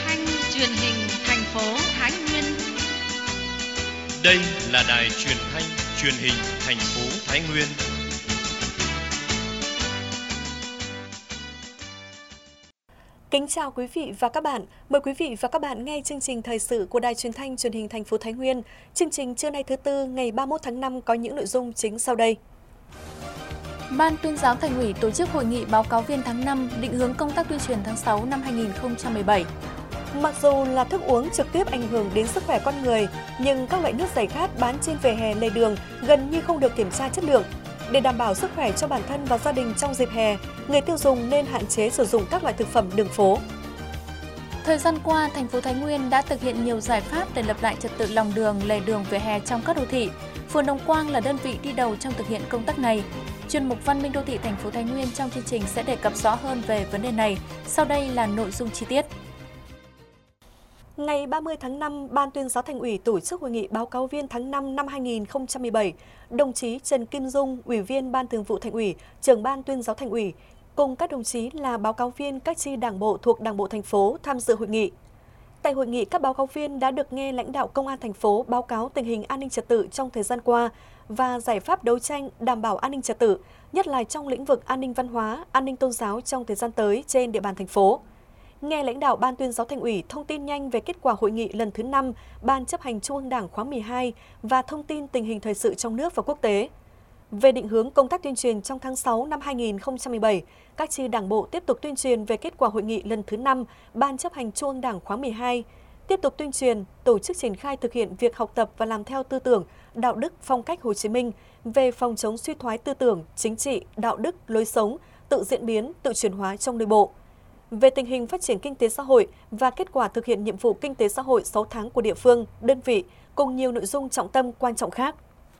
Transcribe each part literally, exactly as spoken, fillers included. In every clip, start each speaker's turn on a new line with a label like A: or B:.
A: thanh truyền hình thành phố Thái Nguyên.
B: Đây là đài truyền thanh truyền hình thành phố Thái Nguyên.
C: Kính chào quý vị và các bạn. Mời quý vị và các bạn nghe chương trình thời sự của Đài Truyền thanh Truyền hình thành phố Thái Nguyên. Chương trình trưa nay thứ tư ngày ba mươi mốt tháng năm có những nội dung chính sau đây.
D: Ban Tuyên giáo Thành ủy tổ chức hội nghị báo cáo viên tháng năm định hướng công tác tuyên truyền tháng sáu năm hai nghìn không trăm mười bảy.
C: Mặc dù là thức uống trực tiếp ảnh hưởng đến sức khỏe con người, nhưng các loại nước giải khát bán trên vỉa hè lề đường gần như không được kiểm tra chất lượng. Để đảm bảo sức khỏe cho bản thân và gia đình trong dịp hè, người tiêu dùng nên hạn chế sử dụng các loại thực phẩm đường phố.
D: Thời gian qua, thành phố Thái Nguyên đã thực hiện nhiều giải pháp để lập lại trật tự lòng đường, lề đường, vỉa hè trong các đô thị. Phường Đồng Quang là đơn vị đi đầu trong thực hiện công tác này. Chuyên mục Văn minh đô thị thành phố Thái Nguyên trong chương trình sẽ đề cập rõ hơn về vấn đề này. Sau đây là nội dung chi tiết.
C: Ngày ba mươi tháng năm, Ban Tuyên giáo Thành ủy tổ chức hội nghị báo cáo viên tháng năm năm hai nghìn không trăm mười bảy. Đồng chí Trần Kim Dung, Ủy viên Ban Thường vụ Thành ủy, Trưởng Ban Tuyên giáo Thành ủy, cùng các đồng chí là báo cáo viên các chi đảng bộ thuộc Đảng bộ thành phố tham dự hội nghị. Tại hội nghị, các báo cáo viên đã được nghe lãnh đạo Công an thành phố báo cáo tình hình an ninh trật tự trong thời gian qua và giải pháp đấu tranh đảm bảo an ninh trật tự, nhất là trong lĩnh vực an ninh văn hóa, an ninh tôn giáo trong thời gian tới trên địa bàn thành phố. Nghe lãnh đạo Ban Tuyên giáo Thành ủy thông tin nhanh về kết quả hội nghị lần thứ năm Ban chấp hành Trung ương Đảng khóa mười hai và thông tin tình hình thời sự trong nước và quốc tế. Về định hướng công tác tuyên truyền trong tháng sáu năm hai nghìn không trăm mười bảy, các chi đảng bộ tiếp tục tuyên truyền về kết quả hội nghị lần thứ năm Ban chấp hành Trung ương Đảng khóa mười hai, tiếp tục tuyên truyền, tổ chức triển khai thực hiện việc học tập và làm theo tư tưởng, đạo đức, phong cách Hồ Chí Minh về phòng chống suy thoái tư tưởng, chính trị, đạo đức, lối sống, tự diễn biến, tự chuyển hóa trong nội bộ. Về tình hình phát triển kinh tế xã hội và kết quả thực hiện nhiệm vụ kinh tế xã hội sáu tháng của địa phương, đơn vị, cùng nhiều nội dung trọng tâm quan trọng khác.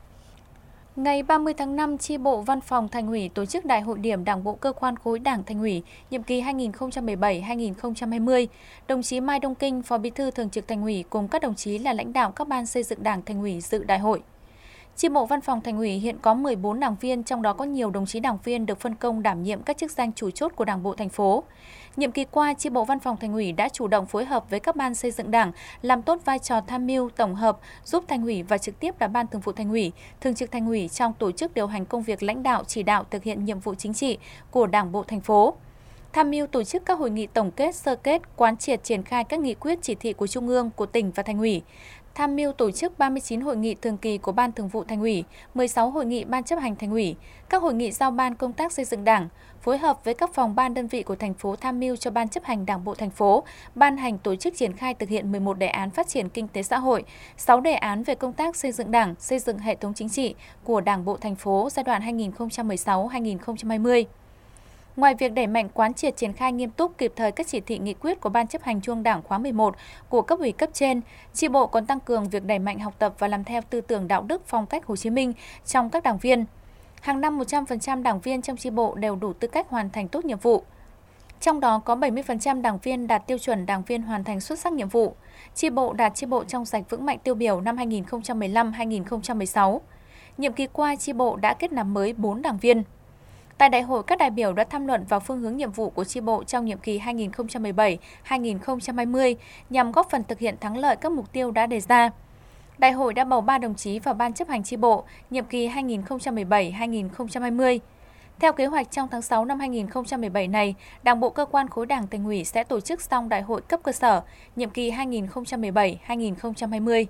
D: Ngày ba mươi tháng năm, chi bộ Văn phòng Thành ủy tổ chức Đại hội điểm Đảng bộ cơ quan khối Đảng Thành ủy nhiệm kỳ hai nghìn không trăm mười bảy đến hai nghìn không trăm hai mươi. Đồng chí Mai Đông Kinh, Phó Bí thư Thường trực Thành ủy cùng các đồng chí là lãnh đạo các ban xây dựng Đảng Thành ủy dự đại hội. Chi bộ Văn phòng Thành ủy hiện có mười bốn đảng viên, trong đó có nhiều đồng chí đảng viên được phân công đảm nhiệm các chức danh chủ chốt của Đảng bộ thành phố. Nhiệm kỳ qua, chi bộ Văn phòng Thành ủy đã chủ động phối hợp với các ban xây dựng Đảng, làm tốt vai trò tham mưu, tổng hợp, giúp Thành ủy và trực tiếp là Ban Thường vụ Thành ủy, Thường trực Thành ủy trong tổ chức điều hành công việc lãnh đạo chỉ đạo thực hiện nhiệm vụ chính trị của Đảng bộ thành phố. Tham mưu tổ chức các hội nghị tổng kết, sơ kết, quán triệt triển khai các nghị quyết chỉ thị của Trung ương, của tỉnh và Thành ủy. Tham mưu tổ chức ba mươi chín hội nghị thường kỳ của Ban Thường vụ Thành ủy, mười sáu hội nghị Ban chấp hành Thành ủy, các hội nghị giao ban công tác xây dựng Đảng, phối hợp với các phòng ban đơn vị của thành phố tham mưu cho Ban chấp hành Đảng bộ thành phố, ban hành tổ chức triển khai thực hiện mười một đề án phát triển kinh tế xã hội, sáu đề án về công tác xây dựng Đảng, xây dựng hệ thống chính trị của Đảng bộ thành phố giai đoạn hai nghìn không trăm mười sáu đến hai nghìn không trăm hai mươi. Ngoài việc đẩy mạnh quán triệt triển khai nghiêm túc kịp thời các chỉ thị nghị quyết của Ban chấp hành Trung ương Đảng khóa mười một của cấp ủy cấp trên, chi bộ còn tăng cường việc đẩy mạnh học tập và làm theo tư tưởng đạo đức phong cách Hồ Chí Minh trong các đảng viên. Hàng năm một trăm phần trăm đảng viên trong chi bộ đều đủ tư cách hoàn thành tốt nhiệm vụ. Trong đó có bảy mươi phần trăm đảng viên đạt tiêu chuẩn đảng viên hoàn thành xuất sắc nhiệm vụ. Chi bộ đạt chi bộ trong sạch vững mạnh tiêu biểu năm hai nghìn không trăm mười lăm đến hai nghìn không trăm mười sáu. Nhiệm kỳ qua, chi bộ đã kết nạp mới bốn đảng viên. Tại đại hội, các đại biểu đã tham luận vào phương hướng nhiệm vụ của chi bộ trong nhiệm kỳ hai nghìn không trăm mười bảy đến hai nghìn không trăm hai mươi nhằm góp phần thực hiện thắng lợi các mục tiêu đã đề ra. Đại hội đã bầu ba đồng chí vào Ban chấp hành chi bộ nhiệm kỳ hai nghìn không trăm mười bảy đến hai nghìn không trăm hai mươi. Theo kế hoạch, trong tháng sáu năm hai nghìn không trăm mười bảy này, Đảng bộ cơ quan khối Đảng Thành ủy sẽ tổ chức xong đại hội cấp cơ sở nhiệm kỳ hai nghìn không trăm mười bảy đến hai nghìn không trăm hai mươi.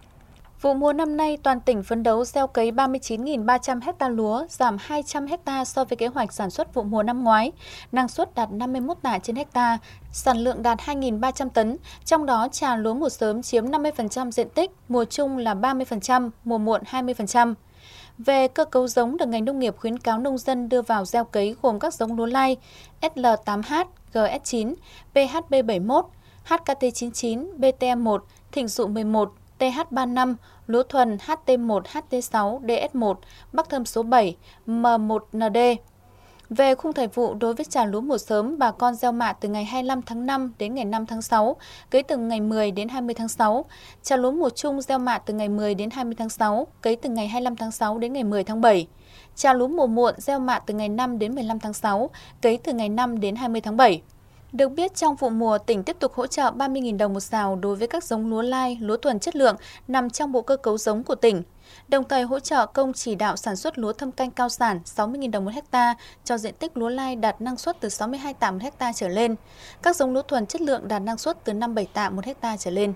D: Vụ mùa năm nay, toàn tỉnh phấn đấu gieo cấy ba mươi chín nghìn ba trăm ha lúa, giảm hai trăm ha so với kế hoạch sản xuất vụ mùa năm ngoái. Năng suất đạt năm mươi mốt tạ trên ha, sản lượng đạt hai nghìn ba trăm tấn, trong đó trà lúa mùa sớm chiếm năm mươi phần trăm diện tích, mùa trung là ba mươi phần trăm, mùa muộn hai mươi phần trăm. Về cơ cấu giống được ngành nông nghiệp khuyến cáo nông dân đưa vào gieo cấy gồm các giống lúa lai S L tám H, G S chín, P H B bảy mươi mốt, H K T chín mươi chín, B T M một, Thịnh Dụ mười một, T H ba mươi lăm, lúa thuần H T một, H T sáu, D S một, Bắc Thơm số bảy, M một N D. Về khung thời vụ đối với trà lúa mùa sớm, bà con gieo mạ từ ngày hai mươi lăm tháng năm đến ngày năm tháng sáu, cấy từ ngày mười đến hai mươi tháng sáu. Trà lúa mùa trung gieo mạ từ ngày mười đến hai mươi tháng sáu, cấy từ ngày hai mươi lăm tháng sáu đến ngày mười tháng bảy. Trà lúa mùa muộn gieo mạ từ ngày năm đến mười lăm tháng sáu, cấy từ ngày năm đến hai mươi tháng bảy. Được biết, trong vụ mùa, tỉnh tiếp tục hỗ trợ ba mươi nghìn đồng một sào đối với các giống lúa lai, lúa thuần chất lượng nằm trong bộ cơ cấu giống của tỉnh. Đồng thời hỗ trợ công chỉ đạo sản xuất lúa thâm canh cao sản sáu mươi nghìn đồng một hecta cho diện tích lúa lai đạt năng suất từ sáu mươi hai tạ một hecta trở lên. Các giống lúa thuần chất lượng đạt năng suất từ năm mươi bảy tạ một hecta trở lên.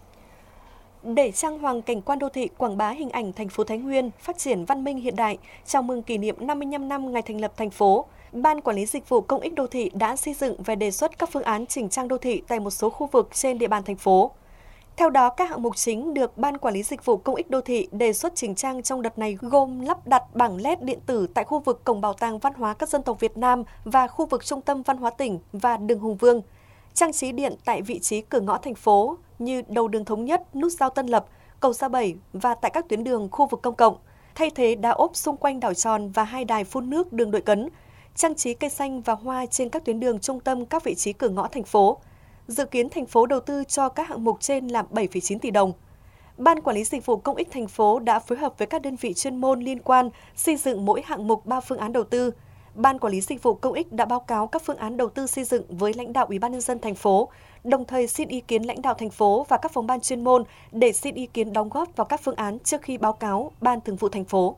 C: Để trang hoàng cảnh quan đô thị, quảng bá hình ảnh thành phố Thái Nguyên phát triển văn minh hiện đại, chào mừng kỷ niệm năm mươi lăm năm ngày thành lập thành phố, Ban Quản lý Dịch vụ Công ích Đô thị đã xây dựng và đề xuất các phương án chỉnh trang đô thị tại một số khu vực trên địa bàn thành phố. Theo đó, các hạng mục chính được Ban Quản lý Dịch vụ Công ích Đô thị đề xuất chỉnh trang trong đợt này gồm lắp đặt bảng led điện tử tại khu vực Cổng Bảo tàng Văn hóa các dân tộc Việt Nam và khu vực Trung tâm Văn hóa tỉnh và đường Hùng Vương, trang trí điện tại vị trí cửa ngõ thành phố như đầu đường Thống Nhất, nút giao Tân Lập, cầu Sa Bảy và tại các tuyến đường khu vực công cộng, thay thế đá ốp xung quanh đảo tròn và hai đài phun nước đường Đội Cấn, trang trí cây xanh và hoa trên các tuyến đường trung tâm các vị trí cửa ngõ thành phố. Dự kiến thành phố đầu tư cho các hạng mục trên là bảy phẩy chín tỷ đồng. Ban Quản lý Dịch vụ Công ích thành phố đã phối hợp với các đơn vị chuyên môn liên quan xây dựng mỗi hạng mục ba phương án đầu tư. Ban Quản lý Dịch vụ Công ích đã báo cáo các phương án đầu tư xây dựng với lãnh đạo Ủy ban nhân dân thành phố, đồng thời xin ý kiến lãnh đạo thành phố và các phòng ban chuyên môn để xin ý kiến đóng góp vào các phương án trước khi báo cáo Ban Thường vụ thành phố.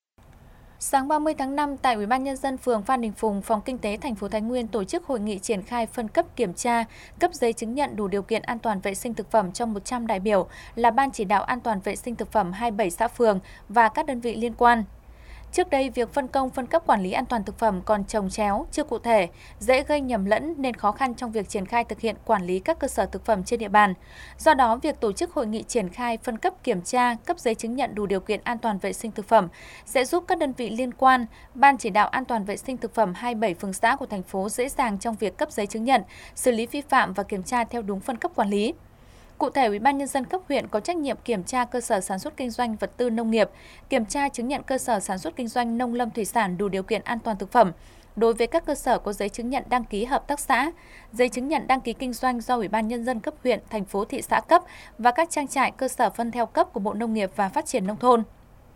D: Sáng ba mươi tháng năm, tại Ủy ban nhân dân phường Phan Đình Phùng, Phòng Kinh tế thành phố Thái Nguyên tổ chức hội nghị triển khai phân cấp kiểm tra, cấp giấy chứng nhận đủ điều kiện an toàn vệ sinh thực phẩm cho một trăm đại biểu là Ban chỉ đạo an toàn vệ sinh thực phẩm hai mươi bảy xã phường và các đơn vị liên quan. Trước đây, việc phân công phân cấp quản lý an toàn thực phẩm còn chồng chéo, chưa cụ thể, dễ gây nhầm lẫn nên khó khăn trong việc triển khai thực hiện quản lý các cơ sở thực phẩm trên địa bàn. Do đó, việc tổ chức hội nghị triển khai phân cấp kiểm tra, cấp giấy chứng nhận đủ điều kiện an toàn vệ sinh thực phẩm sẽ giúp các đơn vị liên quan, Ban chỉ đạo an toàn vệ sinh thực phẩm hai mươi bảy phường xã của thành phố dễ dàng trong việc cấp giấy chứng nhận, xử lý vi phạm và kiểm tra theo đúng phân cấp quản lý. Cụ thể, Ủy ban nhân dân cấp huyện có trách nhiệm kiểm tra cơ sở sản xuất kinh doanh vật tư nông nghiệp, kiểm tra chứng nhận cơ sở sản xuất kinh doanh nông lâm thủy sản đủ điều kiện an toàn thực phẩm đối với các cơ sở có giấy chứng nhận đăng ký hợp tác xã, giấy chứng nhận đăng ký kinh doanh do Ủy ban nhân dân cấp huyện, thành phố, thị xã cấp và các trang trại cơ sở phân theo cấp của Bộ Nông nghiệp và Phát triển nông thôn.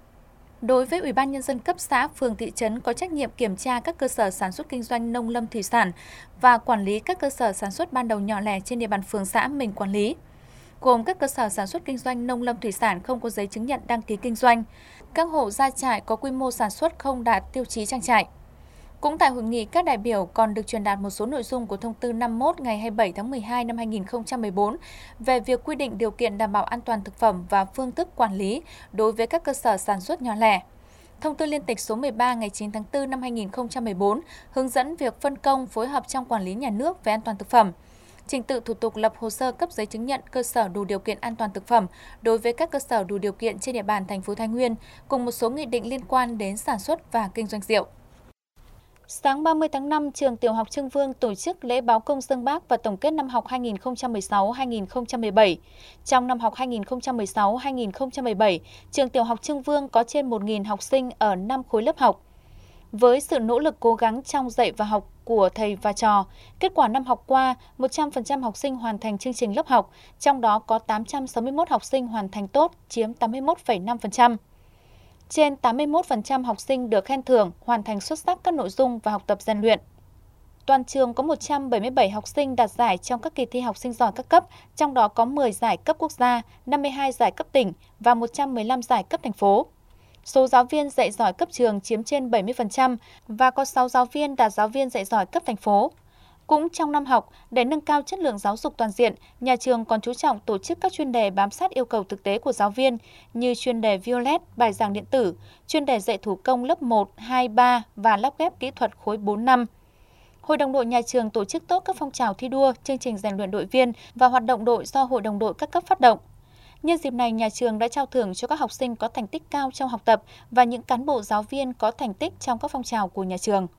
D: Đối với Ủy ban nhân dân cấp xã, phường, thị trấn có trách nhiệm kiểm tra các cơ sở sản xuất kinh doanh nông lâm thủy sản và quản lý các cơ sở sản xuất ban đầu nhỏ lẻ trên địa bàn phường xã mình quản lý, gồm các cơ sở sản xuất kinh doanh nông lâm thủy sản không có giấy chứng nhận đăng ký kinh doanh, các hộ gia trại có quy mô sản xuất không đạt tiêu chí trang trại. Cũng tại hội nghị, các đại biểu còn được truyền đạt một số nội dung của Thông tư năm mươi mốt ngày hai mươi bảy tháng mười hai năm hai nghìn không trăm mười bốn về việc quy định điều kiện đảm bảo an toàn thực phẩm và phương thức quản lý đối với các cơ sở sản xuất nhỏ lẻ. Thông tư liên tịch số mười ba ngày chín tháng tư năm hai nghìn không trăm mười bốn hướng dẫn việc phân công phối hợp trong quản lý nhà nước về an toàn thực phẩm. Trình tự thủ tục lập hồ sơ cấp giấy chứng nhận cơ sở đủ điều kiện an toàn thực phẩm đối với các cơ sở đủ điều kiện trên địa bàn thành phố Thái Nguyên, cùng một số nghị định liên quan đến sản xuất và kinh doanh rượu. Sáng ba mươi tháng năm, trường Tiểu học Trưng Vương tổ chức lễ báo công dâng Bác và tổng kết năm học hai nghìn không trăm mười sáu hai nghìn không trăm mười bảy. Trong năm học hai nghìn không trăm mười sáu hai nghìn không trăm mười bảy, trường Tiểu học Trưng Vương có trên một nghìn học sinh ở năm khối lớp học. Với sự nỗ lực cố gắng trong dạy và học của thầy và trò, kết quả năm học qua, một trăm phần trăm học sinh hoàn thành chương trình lớp học, trong đó có tám trăm sáu mươi mốt học sinh hoàn thành tốt, chiếm tám mươi mốt phẩy năm phần trăm. Trên tám mươi mốt phần trăm học sinh được khen thưởng, hoàn thành xuất sắc các nội dung và học tập rèn luyện. Toàn trường có một trăm bảy mươi bảy học sinh đạt giải trong các kỳ thi học sinh giỏi các cấp, trong đó có mười giải cấp quốc gia, năm mươi hai giải cấp tỉnh và một trăm mười lăm giải cấp thành phố. Số giáo viên dạy giỏi cấp trường chiếm trên bảy mươi phần trăm và có sáu giáo viên đạt giáo viên dạy giỏi cấp thành phố. Cũng trong năm học, để nâng cao chất lượng giáo dục toàn diện, nhà trường còn chú trọng tổ chức các chuyên đề bám sát yêu cầu thực tế của giáo viên như chuyên đề Violet, bài giảng điện tử, chuyên đề dạy thủ công lớp một, hai, ba và lắp ghép kỹ thuật khối bốn năm. Hội đồng đội nhà trường tổ chức tốt các phong trào thi đua, chương trình rèn luyện đội viên và hoạt động đội do Hội đồng đội các cấp phát động. Nhân dịp này, nhà trường đã trao thưởng cho các học sinh có thành tích cao trong học tập và những cán bộ giáo viên có thành tích trong các phong trào của nhà trường.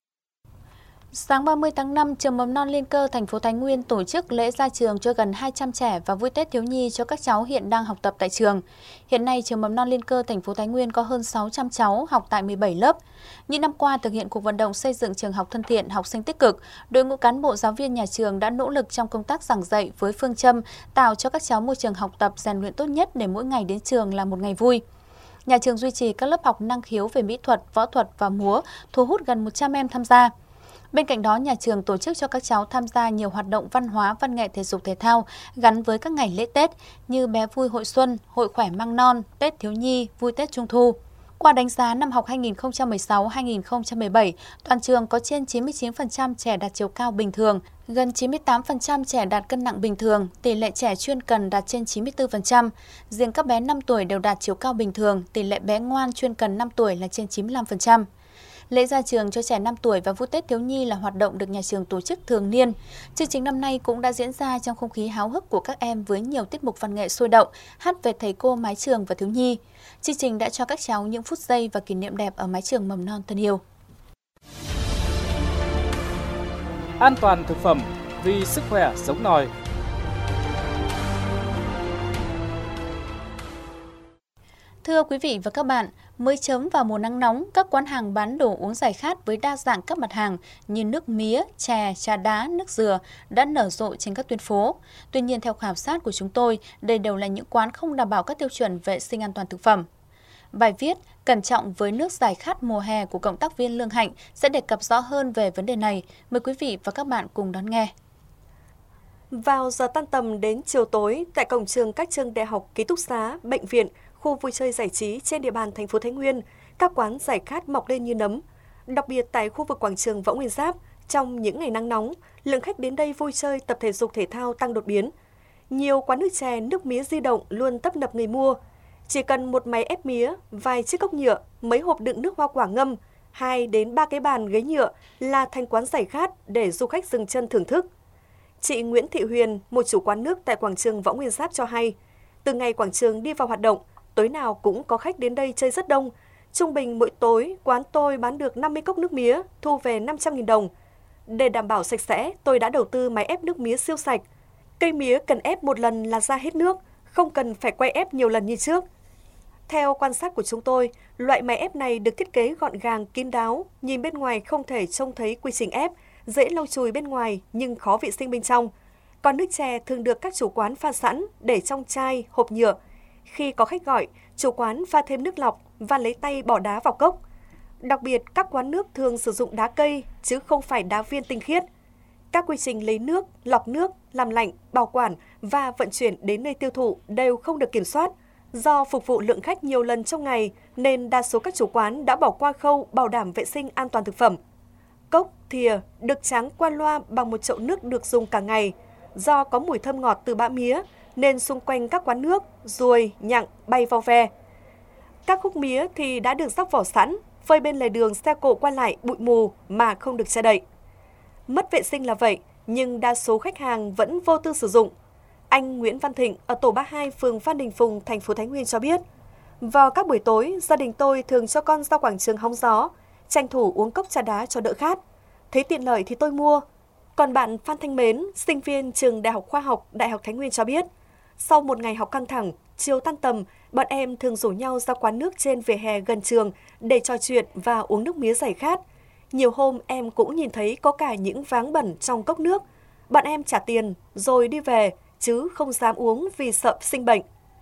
D: Sáng ba mươi tháng năm, trường Mầm non Liên Cơ thành phố Thái Nguyên tổ chức lễ ra trường cho gần hai trăm trẻ và vui Tết thiếu nhi cho các cháu hiện đang học tập tại trường. Hiện nay, trường Mầm non Liên Cơ thành phố Thái Nguyên có hơn sáu trăm cháu học tại mười bảy lớp. Những năm qua, thực hiện cuộc vận động xây dựng trường học thân thiện, học sinh tích cực, đội ngũ cán bộ giáo viên nhà trường đã nỗ lực trong công tác giảng dạy với phương châm tạo cho các cháu môi trường học tập rèn luyện tốt nhất để mỗi ngày đến trường là một ngày vui. Nhà trường duy trì các lớp học năng khiếu về mỹ thuật, võ thuật và múa, thu hút gần một trăm em tham gia. Bên cạnh đó, nhà trường tổ chức cho các cháu tham gia nhiều hoạt động văn hóa, văn nghệ, thể dục thể thao gắn với các ngày lễ Tết như bé vui hội xuân, hội khỏe măng non, Tết thiếu nhi, vui Tết Trung thu. Qua đánh giá năm học hai nghìn không trăm mười sáu hai nghìn không trăm mười bảy, toàn trường có trên chín mươi chín phần trăm trẻ đạt chiều cao bình thường, gần chín mươi tám phần trăm trẻ đạt cân nặng bình thường, tỷ lệ trẻ chuyên cần đạt trên chín mươi tư phần trăm. Riêng các bé năm tuổi đều đạt chiều cao bình thường, tỷ lệ bé ngoan chuyên cần năm tuổi là trên chín mươi lăm phần trăm. Lễ ra trường cho trẻ năm tuổi và vui Tết thiếu nhi là hoạt động được nhà trường tổ chức thường niên. Chương trình năm nay cũng đã diễn ra trong không khí háo hức của các em với nhiều tiết mục văn nghệ sôi động, hát về thầy cô mái trường và thiếu nhi. Chương trình đã cho các cháu những phút giây và kỷ niệm đẹp ở mái trường mầm non thân yêu.
E: An toàn thực phẩm vì sức khỏe sống nòi.
D: Thưa quý vị và các bạn, mới chớm vào mùa nắng nóng, các quán hàng bán đồ uống giải khát với đa dạng các mặt hàng như nước mía, chè, trà đá, nước dừa đã nở rộ trên các tuyến phố. Tuy nhiên, theo khảo sát của chúng tôi, đây đều là những quán không đảm bảo các tiêu chuẩn vệ sinh an toàn thực phẩm. Bài viết Cẩn trọng với nước giải khát mùa hè của cộng tác viên Lương Hạnh sẽ đề cập rõ hơn về vấn đề này. Mời quý vị và các bạn cùng đón nghe.
C: Vào giờ tan tầm đến chiều tối, tại cổng trường các trường đại học, ký túc xá, bệnh viện, khu vui chơi giải trí trên địa bàn thành phố Thái Nguyên, các quán giải khát mọc lên như nấm. Đặc biệt tại khu vực quảng trường Võ Nguyên Giáp, trong những ngày nắng nóng, lượng khách đến đây vui chơi, tập thể dục thể thao tăng đột biến. Nhiều quán nước chè, nước mía di động luôn tấp nập người mua. Chỉ cần một máy ép mía, vài chiếc cốc nhựa, mấy hộp đựng nước hoa quả ngâm, hai đến ba cái bàn ghế nhựa là thành quán giải khát để du khách dừng chân thưởng thức. Chị Nguyễn Thị Huyền, một chủ quán nước tại quảng trường Võ Nguyên Giáp cho hay, từ ngày quảng trường đi vào hoạt động, tối nào cũng có khách đến đây chơi rất đông. Trung bình mỗi tối, quán tôi bán được năm mươi cốc nước mía, thu về năm trăm nghìn đồng. Để đảm bảo sạch sẽ, tôi đã đầu tư máy ép nước mía siêu sạch. Cây mía cần ép một lần là ra hết nước, không cần phải quay ép nhiều lần như trước. Theo quan sát của chúng tôi, loại máy ép này được thiết kế gọn gàng, kín đáo, nhìn bên ngoài không thể trông thấy quy trình ép, dễ lau chùi bên ngoài nhưng khó vệ sinh bên trong. Còn nước chè thường được các chủ quán pha sẵn để trong chai, hộp nhựa. Khi có khách gọi, chủ quán pha thêm nước lọc và lấy tay bỏ đá vào cốc. Đặc biệt, các quán nước thường sử dụng đá cây chứ không phải đá viên tinh khiết. Các quy trình lấy nước, lọc nước, làm lạnh, bảo quản và vận chuyển đến nơi tiêu thụ đều không được kiểm soát. Do phục vụ lượng khách nhiều lần trong ngày nên đa số các chủ quán đã bỏ qua khâu bảo đảm vệ sinh an toàn thực phẩm. Cốc, thìa được tráng qua loa bằng một chậu nước được dùng cả ngày. Do có mùi thơm ngọt từ bã mía nên xung quanh các quán nước, ruồi, nhặng bay vào ve. Các khúc mía thì đã được róc vỏ sẵn, phơi bên lề đường xe cộ qua lại bụi mù mà không được che đậy. Mất vệ sinh là vậy, nhưng đa số khách hàng vẫn vô tư sử dụng. Anh Nguyễn Văn Thịnh ở tổ ba mươi hai, phường Phan Đình Phùng, thành phố Thái Nguyên cho biết, vào các buổi tối, gia đình tôi thường cho con ra quảng trường hóng gió, tranh thủ uống cốc trà đá cho đỡ khát. Thấy tiện lợi thì tôi mua. Còn bạn Phan Thanh Mến, sinh viên trường Đại học Khoa học Đại học Thái Nguyên cho biết, sau một ngày học căng thẳng, chiều tan tầm, bọn em thường rủ nhau ra quán nước trên vỉa hè gần trường để trò chuyện và uống nước mía giải khát. Nhiều hôm em cũng nhìn thấy có cả những váng bẩn trong cốc nước. Bọn em trả tiền rồi đi về, chứ không dám uống vì sợ sinh bệnh.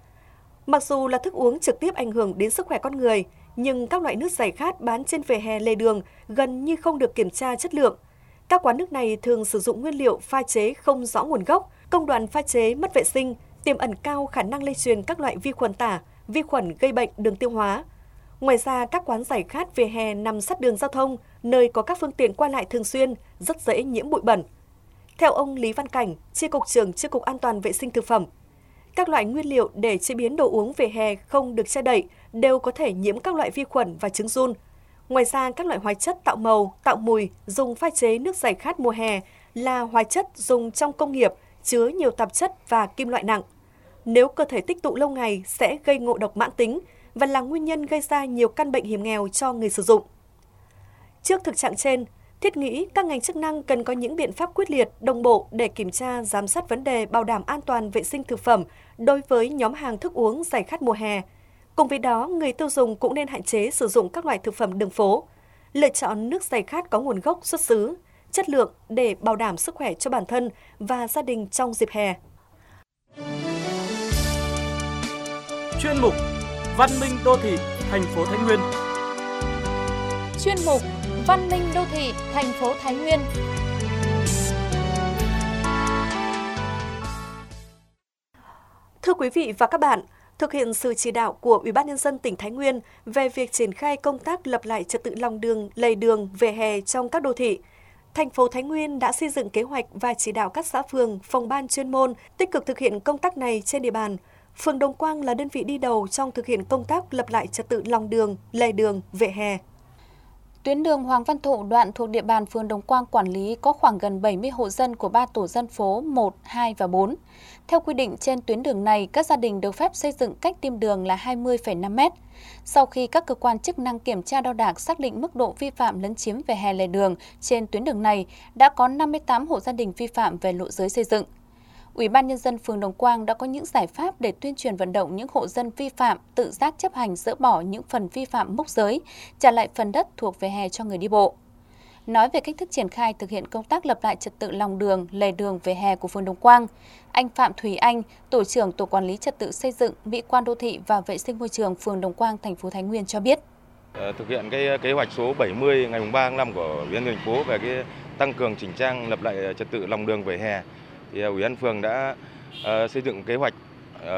C: Mặc dù là thức uống trực tiếp ảnh hưởng đến sức khỏe con người, nhưng các loại nước giải khát bán trên vỉa hè lề đường gần như không được kiểm tra chất lượng. Các quán nước này thường sử dụng nguyên liệu pha chế không rõ nguồn gốc, công đoạn pha chế mất vệ sinh, tiềm ẩn cao khả năng lây truyền các loại vi khuẩn tả, vi khuẩn gây bệnh đường tiêu hóa. Ngoài ra, các quán giải khát vỉa hè nằm sát đường giao thông, nơi có các phương tiện qua lại thường xuyên, rất dễ nhiễm bụi bẩn. Theo ông Lý Văn Cảnh, Chi cục trưởng Chi cục An toàn vệ sinh thực phẩm, các loại nguyên liệu để chế biến đồ uống vỉa hè không được che đậy đều có thể nhiễm các loại vi khuẩn và trứng giun. Ngoài ra, các loại hóa chất tạo màu, tạo mùi dùng pha chế nước giải khát mùa hè là hóa chất dùng trong công nghiệp chứa nhiều tạp chất và kim loại nặng. Nếu cơ thể tích tụ lâu ngày sẽ gây ngộ độc mãn tính và là nguyên nhân gây ra nhiều căn bệnh hiểm nghèo cho người sử dụng. Trước thực trạng trên, thiết nghĩ các ngành chức năng cần có những biện pháp quyết liệt, đồng bộ để kiểm tra, giám sát vấn đề bảo đảm an toàn vệ sinh thực phẩm đối với nhóm hàng thức uống giải khát mùa hè. Cùng với đó, người tiêu dùng cũng nên hạn chế sử dụng các loại thực phẩm đường phố, lựa chọn nước giải khát có nguồn gốc xuất xứ, chất lượng để bảo đảm sức khỏe cho bản thân và gia đình trong dịp hè.
E: Chuyên mục Văn minh đô thị thành phố Thái Nguyên.
D: Chuyên mục Văn minh đô thị thành phố Thái Nguyên.
C: Thưa quý vị và các bạn, thực hiện sự chỉ đạo của Ủy ban nhân dân tỉnh Thái Nguyên về việc triển khai công tác lập lại trật tự lòng đường, lề đường, vỉa hè trong các đô thị, thành phố Thái Nguyên đã xây dựng kế hoạch và chỉ đạo các xã phường, phòng ban chuyên môn tích cực thực hiện công tác này trên địa bàn. Phường Đồng Quang là đơn vị đi đầu trong thực hiện công tác lập lại trật tự lòng đường, lề đường, vỉa hè.
D: Tuyến đường Hoàng Văn Thụ đoạn thuộc địa bàn phường Đồng Quang quản lý có khoảng gần bảy mươi hộ dân của ba tổ dân phố một, hai và bốn. Theo quy định trên tuyến đường này, các gia đình được phép xây dựng cách tim đường là hai mươi phẩy năm mét. Sau khi các cơ quan chức năng kiểm tra đo đạc xác định mức độ vi phạm lấn chiếm vỉa hè lề đường trên tuyến đường này, đã có năm mươi tám hộ gia đình vi phạm về lộ giới xây dựng. Ủy ban nhân dân phường Đồng Quang đã có những giải pháp để tuyên truyền vận động những hộ dân vi phạm tự giác chấp hành dỡ bỏ những phần vi phạm mốc giới, trả lại phần đất thuộc vỉa hè cho người đi bộ. Nói về cách thức triển khai thực hiện công tác lập lại trật tự lòng đường, lề đường, vỉa hè của phường Đồng Quang, anh Phạm Thùy Anh, tổ trưởng tổ quản lý trật tự xây dựng, mỹ quan đô thị và vệ sinh môi trường phường Đồng Quang, thành phố Thái Nguyên cho biết.
F: Thực hiện cái kế hoạch số bảy mươi ngày ba tháng năm của Ủy ban nhân dân thành phố về cái tăng cường chỉnh trang lập lại trật tự lòng đường vỉa hè, thì Ủy ban phường đã uh, xây dựng kế hoạch uh,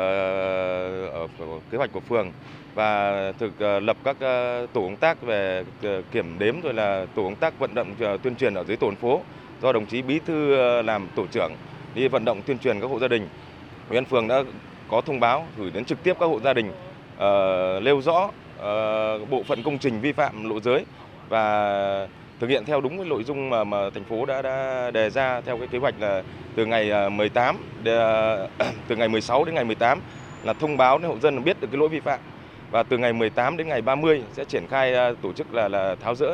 F: ở kế hoạch của phường và thực uh, lập các uh, tổ công tác về uh, kiểm đếm, rồi là tổ công tác vận động uh, tuyên truyền ở dưới tổ dân phố do đồng chí bí thư uh, làm tổ trưởng đi vận động tuyên truyền các hộ gia đình. Ủy ban phường đã có thông báo gửi đến trực tiếp các hộ gia đình uh, nêu rõ uh, bộ phận công trình vi phạm lộ giới và thực hiện theo đúng cái nội dung mà, mà thành phố đã, đã đề ra theo cái kế hoạch là từ ngày mười tám từ ngày mười sáu đến ngày mười tám là thông báo đến hộ dân biết được cái lỗi vi phạm, và từ ngày mười tám đến ngày ba mươi sẽ triển khai tổ chức là là tháo dỡ.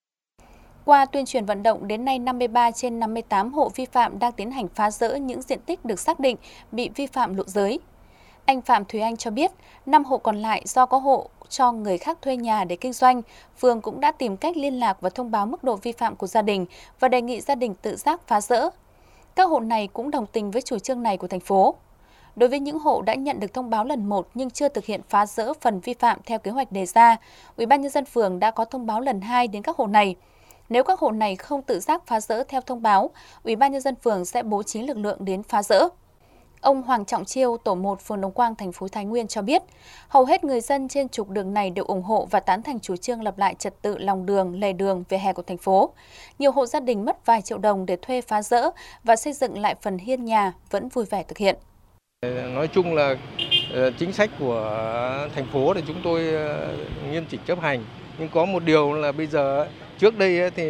D: Qua tuyên truyền vận động, đến nay năm mươi ba trên năm mươi tám hộ vi phạm đang tiến hành phá dỡ những diện tích được xác định bị vi phạm lộ giới. Anh Phạm Thùy Anh cho biết, năm hộ còn lại do có hộ cho người khác thuê nhà để kinh doanh, phường cũng đã tìm cách liên lạc và thông báo mức độ vi phạm của gia đình và đề nghị gia đình tự giác phá dỡ. Các hộ này cũng đồng tình với chủ trương này của thành phố. Đối với những hộ đã nhận được thông báo lần một nhưng chưa thực hiện phá dỡ phần vi phạm theo kế hoạch đề ra, Ủy ban nhân dân phường đã có thông báo lần hai đến các hộ này. Nếu các hộ này không tự giác phá dỡ theo thông báo, Ủy ban nhân dân phường sẽ bố trí lực lượng đến phá dỡ. Ông Hoàng Trọng Chiêu, tổ một phường Đồng Quang, thành phố Thái Nguyên cho biết, hầu hết người dân trên trục đường này đều ủng hộ và tán thành chủ trương lập lại trật tự lòng đường, lề đường, vỉa hè của thành phố. Nhiều hộ gia đình mất vài triệu đồng để thuê phá dỡ và xây dựng lại phần hiên nhà vẫn vui vẻ thực hiện.
G: Nói chung là chính sách của thành phố thì chúng tôi nghiêm chỉnh chấp hành. Nhưng có một điều là bây giờ trước đây thì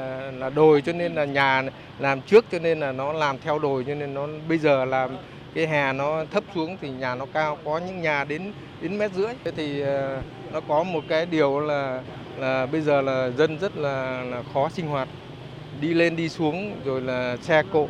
G: là đồi cho nên là nhà làm trước cho nên là nó làm theo đồi, cho nên nó bây giờ làm cái hè nó thấp xuống thì nhà nó cao, có những nhà đến đến mét rưỡi. Thì nó có một cái điều là là bây giờ là dân rất là, là khó sinh hoạt, đi lên đi xuống rồi là xe cộ,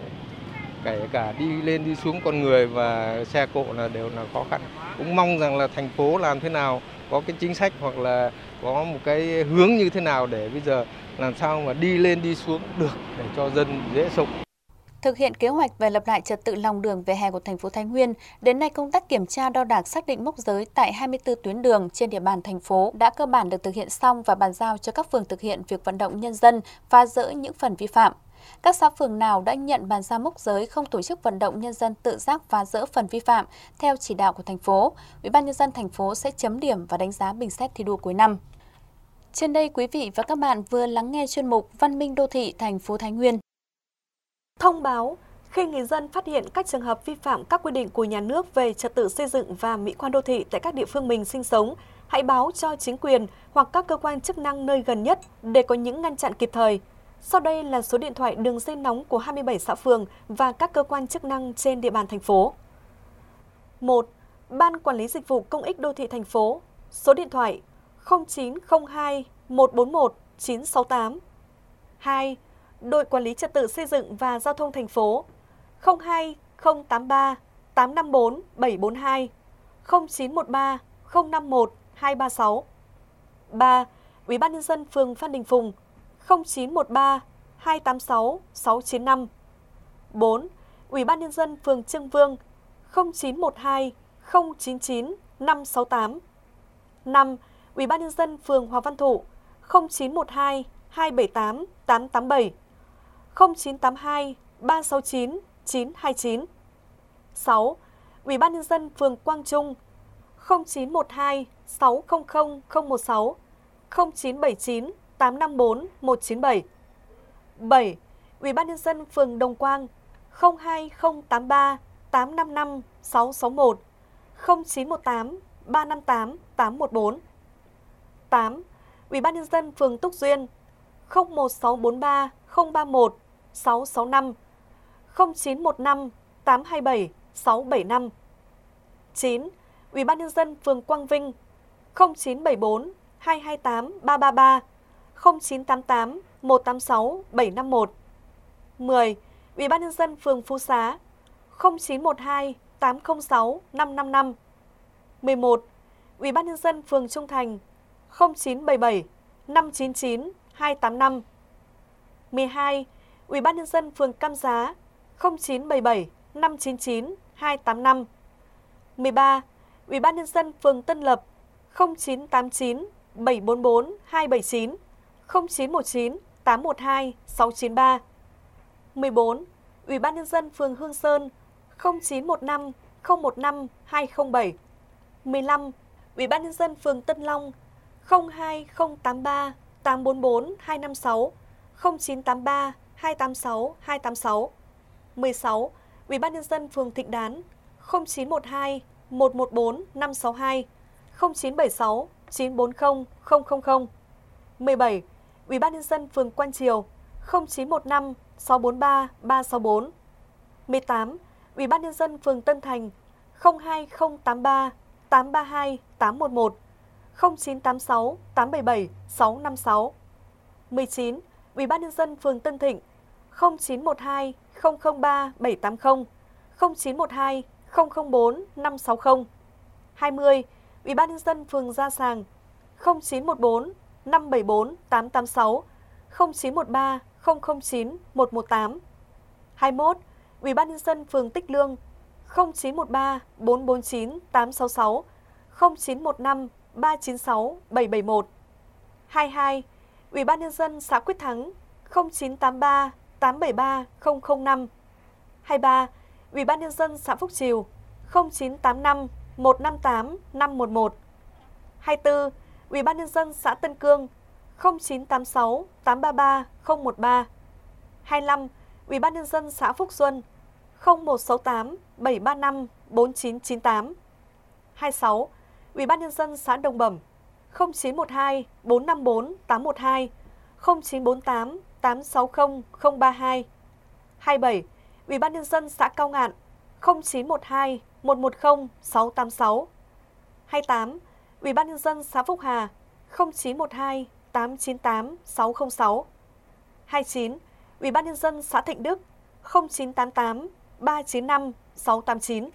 G: kể cả đi lên đi xuống con người và xe cộ là đều là khó khăn. Cũng mong rằng là thành phố làm thế nào có cái chính sách hoặc là có một cái hướng như thế nào để bây giờ làm sao mà đi lên đi xuống được để cho dân dễ sống.
D: Thực hiện kế hoạch về lập lại trật tự lòng đường vỉa hè của thành phố Thái Nguyên, đến nay công tác kiểm tra đo đạc xác định mốc giới tại hai mươi tư tuyến đường trên địa bàn thành phố đã cơ bản được thực hiện xong và bàn giao cho các phường thực hiện việc vận động nhân dân phá dỡ những phần vi phạm. Các xã phường nào đã nhận bàn giao mốc giới không tổ chức vận động nhân dân tự giác phá dỡ phần vi phạm theo chỉ đạo của thành phố, Ủy ban nhân dân thành phố sẽ chấm điểm và đánh giá bình xét thi đua cuối năm. Trên đây quý vị và các bạn vừa lắng nghe chuyên mục Văn minh đô thị thành phố Thái Nguyên.
C: Thông báo khi người dân phát hiện các trường hợp vi phạm các quy định của nhà nước về trật tự xây dựng và mỹ quan đô thị tại các địa phương mình sinh sống, hãy báo cho chính quyền hoặc các cơ quan chức năng nơi gần nhất để có những ngăn chặn kịp thời. Sau đây là số điện thoại đường dây nóng của hai mươi bảy xã phường và các cơ quan chức năng trên địa bàn thành phố. một. Ban Quản lý Dịch vụ Công ích Đô thị thành phố, số điện thoại không chín không hai một bốn một chín sáu tám. hai. Đội Quản lý Trật tự Xây dựng và Giao thông thành phố không hai không tám ba tám năm bốn bảy bốn hai, không chín một ba không năm một hai ba sáu. ba. Ủy ban nhân dân phường Phan Đình Phùng không chín một ba hai tám sáu sáu chín năm. bốn. Ủy ban nhân dân phường Trương Vương không chín một hai không chín chín năm sáu tám. năm. Ủy ban nhân dân phường Hoàng Văn Thụ không chín một hai hai bảy tám tám tám bảy, không chín tám hai ba sáu chín chín hai chín. sáu. Ủy ban nhân dân phường Quang Trung không chín một hai sáu không không không một sáu, không chín bảy chín tám năm bốn một chín bảy. bảy. Ủy ban nhân dân phường Đồng Quang không hai không tám ba tám năm năm sáu sáu một, không chín một tám ba năm tám tám một bốn. tám. Ủy ban nhân dân phường Túc Duyên không một sáu bốn ba không ba một sáu sáu năm, không chín một năm tám hai bảy sáu bảy năm. chín. Ủy ban nhân dân phường Quang Vinh không chín bảy bốn hai hai tám ba ba ba, không chín tám tám một tám sáu bảy năm một. mười. Ủy ban nhân dân phường Phú Xá không chín một hai tám không sáu năm năm năm. mười một. Ủy ban nhân dân phường Trung Thành không chín bảy bảy năm chín chín hai tám năm. mười hai. Ủy ban nhân dân phường Cam Giá không chín bảy bảy năm chín chín hai tám năm. mười ba. Ủy ban nhân dân phường Tân Lập không chín tám chín bảy bốn bốn hai bảy chín, không chín một chín tám một hai sáu chín ba. mười bốn. Ủy ban nhân dân phường Hương Sơn không chín một năm không một năm hai không bảy. mười lăm. Ủy ban nhân dân phường Tân Long không hai không tám ba tám bốn bốn hai năm sáu, không chín tám ba hai tám sáu hai tám sáu. mười sáu. Ủy ban nhân dân phường Thịnh Đán không chín một hai một một bốn năm sáu hai, không chín bảy sáu chín bốn không không không không. mười bảy. Ủy ban nhân dân phường Quan Triều không chín một năm sáu bốn ba ba sáu bốn. mười tám. Ủy ban nhân dân phường Tân Thành không hai không tám ba tám ba hai tám một một, không chín tám sáu tám bảy bảy sáu năm sáu. mười chín. Ủy ban nhân dân phường Tân Thịnh không chín một hai không không ba bảy tám không, không chín một hai không không bốn năm sáu không. hai mươi. Ủy ban nhân dân phường Gia Sàng không chín một bốn năm bảy bốn tám tám sáu, không chín một ba không không chín một một tám. hai mươi mốt. Ủy ban nhân dân phường Tích Lương không chín một ba bốn bốn chín tám sáu sáu, không chín một năm ba chín sáu bảy bảy một. hai mươi hai. Ủy ban nhân dân xã Quyết Thắng không chín tám ba tám bảy ba không không năm. hai mươi ba. Ủy ban nhân dân xã Phúc Trìu không chín tám năm một năm tám năm một một. hai mươi tư. Ủy ban nhân dân xã Tân Cương không chín tám sáu tám ba ba không một ba. hai mươi lăm. Ủy ban nhân dân xã Phúc Xuân không một sáu tám bảy ba năm bốn chín chín tám. hai mươi sáu. Ủy ban nhân dân xã Đồng Bẩm không chín một hai bốn năm bốn tám một hai, không chín bốn tám tám sáu không không ba hai. hai mươi bảy. Ủy ban nhân dân xã Cao Ngạn không chín một hai một một không sáu tám sáu. hai mươi tám. Ủy ban nhân dân xã Phúc Hà không chín một hai tám chín tám sáu không sáu. hai mươi chín. Ủy ban nhân dân xã Thịnh Đức không chín tám tám ba chín năm sáu tám chín.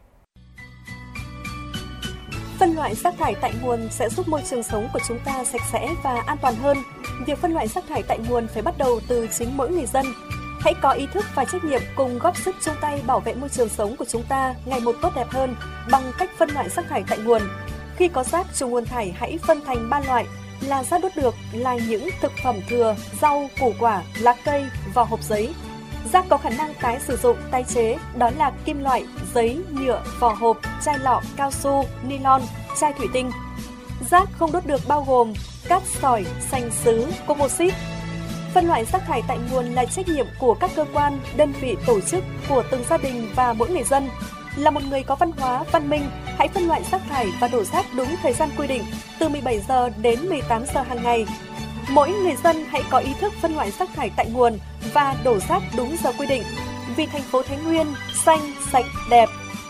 C: Phân loại rác thải tại nguồn sẽ giúp môi trường sống của chúng ta sạch sẽ và an toàn hơn. Việc phân loại rác thải tại nguồn phải bắt đầu từ chính mỗi người dân. Hãy có ý thức và trách nhiệm cùng góp sức chung tay bảo vệ môi trường sống của chúng ta ngày một tốt đẹp hơn bằng cách phân loại rác thải tại nguồn. Khi có rác trùng nguồn thải hãy phân thành ba loại là rác đốt được là những thực phẩm thừa, rau, củ quả, lá cây, vỏ hộp giấy. Rác có khả năng tái sử dụng, tái chế đó là kim loại, giấy, nhựa, vỏ hộp, chai lọ, cao su, nylon, chai thủy tinh. Rác không đốt được bao gồm cát sỏi, sành sứ, composite. Phân loại rác thải tại nguồn là trách nhiệm của các cơ quan, đơn vị, tổ chức, của từng gia đình và mỗi người dân. Là một người có văn hóa, văn minh, hãy phân loại rác thải và đổ rác đúng thời gian quy định, từ mười bảy giờ đến mười tám giờ hàng ngày. Mỗi người dân hãy có ý thức phân loại rác thải tại nguồn và đổ rác đúng giờ quy định. Vì thành phố Thái Nguyên xanh, sạch, đẹp.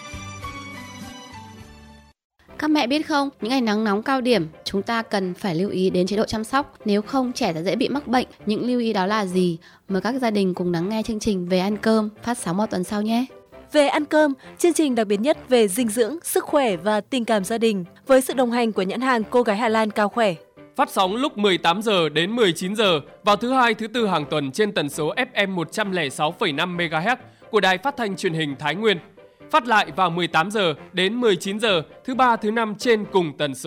H: Các mẹ biết không, những ngày nắng nóng cao điểm, chúng ta cần phải lưu ý đến chế độ chăm sóc, nếu không trẻ sẽ dễ bị mắc bệnh. Những lưu ý đó là gì? Mời các gia đình cùng lắng nghe chương trình Về ăn cơm phát sóng vào tuần sau nhé.
I: Về ăn cơm, chương trình đặc biệt nhất về dinh dưỡng, sức khỏe và tình cảm gia đình với sự đồng hành của nhãn hàng Cô gái Hà Lan Cao Khỏe.
J: Phát sóng lúc mười tám giờ đến mười chín giờ vào thứ hai, thứ tư hàng tuần trên tần số ép em một trăm lẻ sáu phẩy năm mê ga héc của Đài Phát thanh Truyền hình Thái Nguyên. Phát lại vào mười tám giờ đến mười chín giờ thứ ba, thứ năm trên cùng tần số.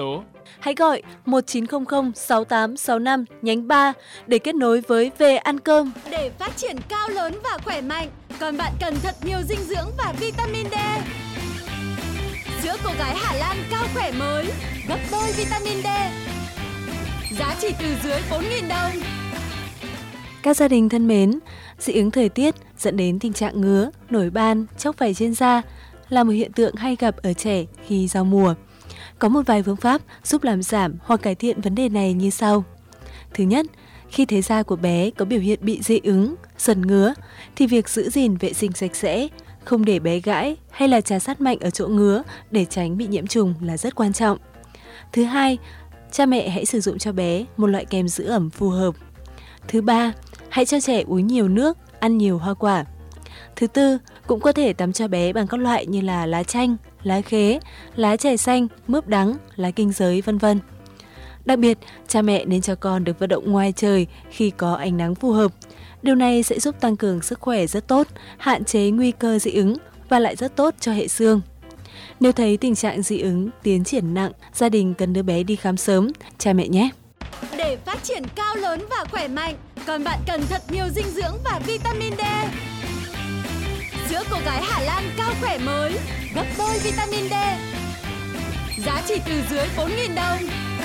I: Hãy gọi một chín không không sáu tám sáu năm nhánh ba để kết nối với Về Ăn Cơm.
K: Để phát triển cao lớn và khỏe mạnh, còn bạn cần thật nhiều dinh dưỡng và vitamin D. Sữa cô gái Hà Lan cao khỏe mới, gấp đôi vitamin D. Giá chỉ từ dưới bốn nghìn đồng.
I: Các gia đình thân mến, dị ứng thời tiết dẫn đến tình trạng ngứa, nổi ban, chóc vảy trên da là một hiện tượng hay gặp ở trẻ khi giao mùa. Có một vài phương pháp giúp làm giảm hoặc cải thiện vấn đề này như sau. Thứ nhất, khi thấy da của bé có biểu hiện bị dị ứng, sần ngứa, thì việc giữ gìn vệ sinh sạch sẽ, không để bé gãi hay là trà sát mạnh ở chỗ ngứa để tránh bị nhiễm trùng là rất quan trọng. Thứ hai, cha mẹ hãy sử dụng cho bé một loại kem giữ ẩm phù hợp. Thứ ba, hãy cho trẻ uống nhiều nước, ăn nhiều hoa quả. Thứ tư, cũng có thể tắm cho bé bằng các loại như là lá chanh, lá khế, lá chè xanh, mướp đắng, lá kinh giới, vân vân. Đặc biệt, cha mẹ nên cho con được vận động ngoài trời khi có ánh nắng phù hợp. Điều này sẽ giúp tăng cường sức khỏe rất tốt, hạn chế nguy cơ dị ứng và lại rất tốt cho hệ xương. Nếu thấy tình trạng dị ứng tiến triển nặng, gia đình cần đưa bé đi khám sớm, cha mẹ nhé.
K: Để phát triển cao lớn và khỏe mạnh, còn bạn cần thật nhiều dinh dưỡng và vitamin D. Sữa cô gái Hà Lan cao khỏe mới, gấp đôi vitamin D. Giá chỉ từ dưới bốn nghìn đồng.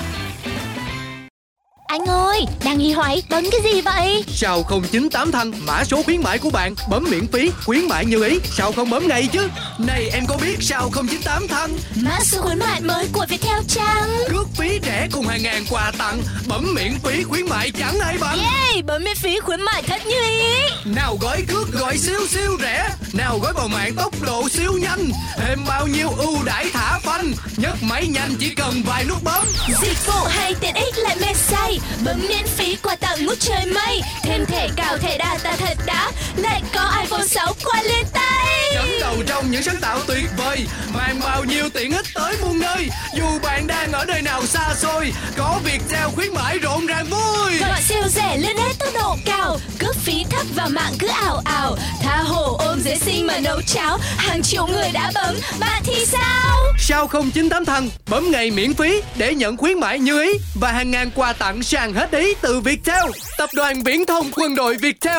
L: Anh ơi, đang nghi hoài, bấm cái gì vậy?
M: Sao không chín tám thanh, mã số khuyến mãi của bạn, bấm miễn phí, khuyến mãi như ý, sao không bấm ngay chứ? Này em có biết sao không chín tám thanh?
L: Mã số khuyến mãi mới của Viettel chăng?
M: Cước phí rẻ cùng hàng ngàn quà tặng, bấm miễn phí khuyến mãi chẳng ai bằng.
L: Yeah, bấm miễn phí khuyến mãi thật như ý.
M: Nào gói cước gọi siêu siêu rẻ, nào gói vào mạng tốc độ siêu nhanh, thêm bao nhiêu ưu đãi thả phanh, nhấc máy nhanh chỉ cần vài nút bấm.
L: Dịch vụ hay tiện ích lại mê say, bấm miễn phí quà tặng ngút trời mây, thêm thẻ cào thẻ data thật đã, lại có iPhone sáu qua lên tay.
M: Dẫn đầu trong những sáng tạo tuyệt vời, mang bao nhiêu tiện ích tới muôn nơi. Dù bạn đang ở nơi nào xa xôi, có Viettel khuyến mãi rộn ràng vui.
L: Gọi siêu rẻ lên hết tốc độ cao, cước phí thấp và mạng cứ ảo ảo, tha hồ ôm dễ sinh mà nấu cháo, hàng triệu người đã bấm, bạn thì sao?
M: Sao không chín tám thằng, bấm ngày miễn phí để nhận khuyến mãi như ý và hàng ngàn quà tặng sàn hết ý từ Viettel, tập đoàn viễn thông quân đội Viettel.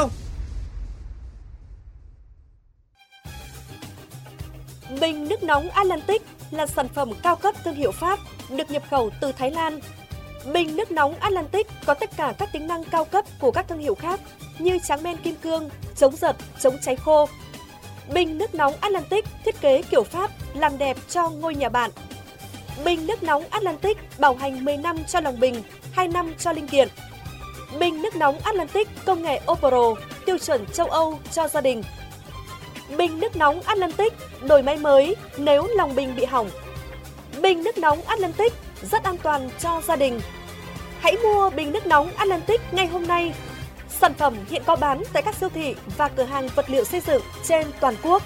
C: Bình nước nóng Atlantic là sản phẩm cao cấp thương hiệu Pháp, được nhập khẩu từ Thái Lan. Bình nước nóng Atlantic có tất cả các tính năng cao cấp của các thương hiệu khác như tráng men kim cương, chống giật, chống cháy khô. Bình nước nóng Atlantic thiết kế kiểu Pháp, làm đẹp cho ngôi nhà bạn. Bình nước nóng Atlantic bảo hành mười năm cho lòng bình, hai năm cho linh kiện. Bình nước nóng Atlantic công nghệ Opro, tiêu chuẩn châu Âu cho gia đình. Bình nước nóng Atlantic đổi máy mới nếu lòng bình bị hỏng. Bình nước nóng Atlantic rất an toàn cho gia đình. Hãy mua bình nước nóng Atlantic ngay hôm nay. Sản phẩm hiện có bán tại các siêu thị và cửa hàng vật liệu xây dựng trên toàn quốc.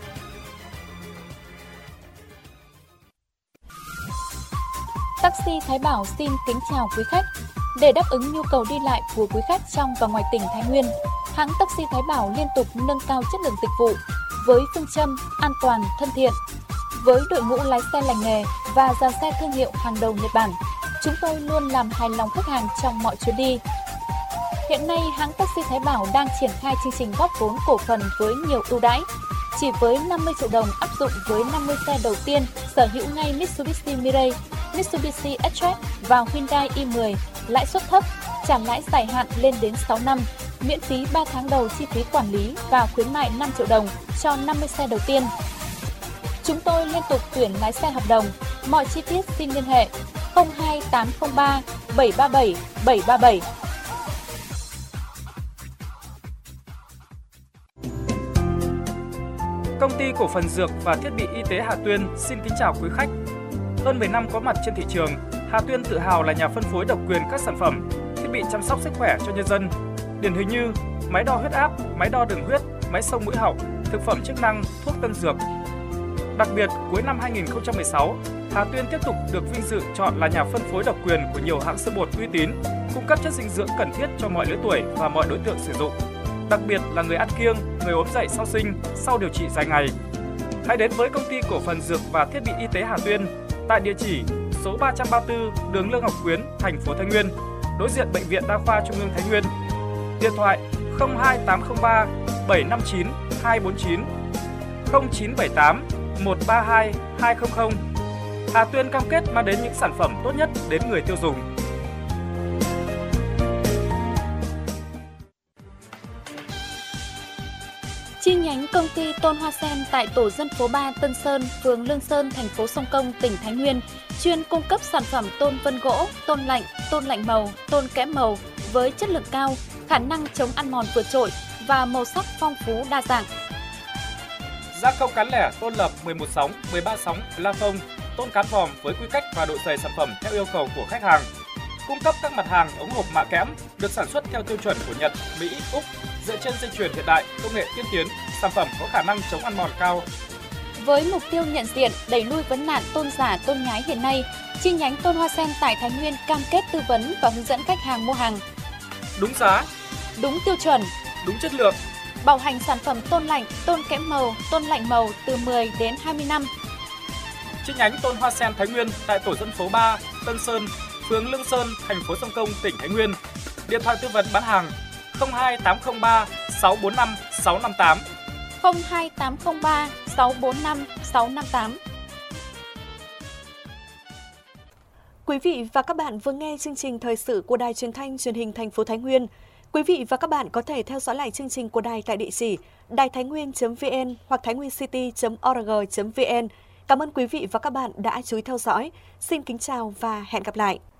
D: Taxi Thái Bảo xin kính chào quý khách. Để đáp ứng nhu cầu đi lại của quý khách trong và ngoài tỉnh Thái Nguyên, hãng Taxi Thái Bảo liên tục nâng cao chất lượng dịch vụ với phương châm an toàn, thân thiện. Với đội ngũ lái xe lành nghề và dàn xe thương hiệu hàng đầu Nhật Bản, chúng tôi luôn làm hài lòng khách hàng trong mọi chuyến đi. Hiện nay, hãng Taxi Thái Bảo đang triển khai chương trình góp vốn cổ phần với nhiều ưu đãi. Chỉ với năm mươi triệu đồng áp dụng với năm mươi xe đầu tiên sở hữu ngay Mitsubishi Mirage, Mitsubishi X-Track và Hyundai i mười, lãi suất thấp, trả lãi dài hạn lên đến sáu năm, miễn phí ba tháng đầu chi phí quản lý và khuyến mại năm triệu đồng cho năm mươi xe đầu tiên. Chúng tôi liên tục tuyển lái xe hợp đồng. Mọi chi tiết xin liên hệ không hai tám không ba bảy ba bảy bảy ba bảy.
E: Công ty cổ phần dược và thiết bị y tế Hà Tuyên xin kính chào quý khách. Hơn mười năm có mặt trên thị trường, Hà Tuyên tự hào là nhà phân phối độc quyền các sản phẩm, thiết bị chăm sóc sức khỏe cho nhân dân. Điển hình như máy đo huyết áp, máy đo đường huyết, máy xông mũi họng, thực phẩm chức năng, thuốc tân dược. Đặc biệt, cuối năm hai nghìn không trăm mười sáu, Hà Tuyên tiếp tục được vinh dự chọn là nhà phân phối độc quyền của nhiều hãng sữa bột uy tín, cung cấp chất dinh dưỡng cần thiết cho mọi lứa tuổi và mọi đối tượng sử dụng. Đặc biệt là người ăn kiêng, người ốm dậy sau sinh, sau điều trị dài ngày. Hãy đến với công ty cổ phần dược và thiết bị y tế Hà Tuyên tại địa chỉ số ba trăm ba mươi tư đường Lương Ngọc Quyến, thành phố Thái Nguyên, đối diện Bệnh viện Đa khoa Trung ương Thái Nguyên. Điện thoại không hai tám không ba bảy năm chín hai bốn chín, không chín bảy tám một ba hai hai không không. Hà Tuyên cam kết mang đến những sản phẩm tốt nhất đến người tiêu dùng.
D: Chi nhánh công ty Tôn Hoa Sen tại tổ dân phố ba Tân Sơn, phường Lương Sơn, thành phố Sông Công, tỉnh Thái Nguyên chuyên cung cấp sản phẩm tôn vân gỗ, tôn lạnh, tôn lạnh màu, tôn kẽm màu với chất lượng cao, khả năng chống ăn mòn vượt trội và màu sắc phong phú đa dạng.
E: Gia công cán lẻ tôn lập mười một sóng, mười ba sóng, la phông, tôn cán vòm với quy cách và độ dày sản phẩm theo yêu cầu của khách hàng. Cung cấp các mặt hàng ống hộp mạ kẽm được sản xuất theo tiêu chuẩn của Nhật, Mỹ, Úc, dựa trên dây chuyền hiện đại, công nghệ tiên tiến, sản phẩm có khả năng chống ăn mòn cao.
D: Với mục tiêu nhận diện, đẩy lui vấn nạn tôn giả, tôn nhái hiện nay, chi nhánh Tôn Hoa Sen tại Thái Nguyên cam kết tư vấn và hướng dẫn khách hàng mua hàng
E: đúng giá,
D: đúng tiêu chuẩn,
E: đúng chất lượng,
D: bảo hành sản phẩm tôn lạnh, tôn kẽm màu, tôn lạnh màu từ mười đến hai mươi năm.
E: Chi nhánh Tôn Hoa Sen Thái Nguyên tại tổ dân phố ba, Tân Sơn, phường Lương Sơn, thành phố Sông Công, tỉnh Thái Nguyên. Điện thoại tư vấn bán hàng không hai tám không ba sáu bốn năm sáu năm tám,
D: không hai tám không ba sáu bốn năm sáu năm tám.
C: Quý vị và các bạn vừa nghe chương trình thời sự của Đài Truyền thanh Truyền hình thành phố Thái Nguyên. Quý vị và các bạn có thể theo dõi lại chương trình của đài tại địa chỉ đài thái nguyên chấm vn hoặc thái nguyên city chấm org chấm vn. Cảm ơn quý vị và các bạn đã chú ý theo dõi. Xin kính chào và hẹn gặp lại.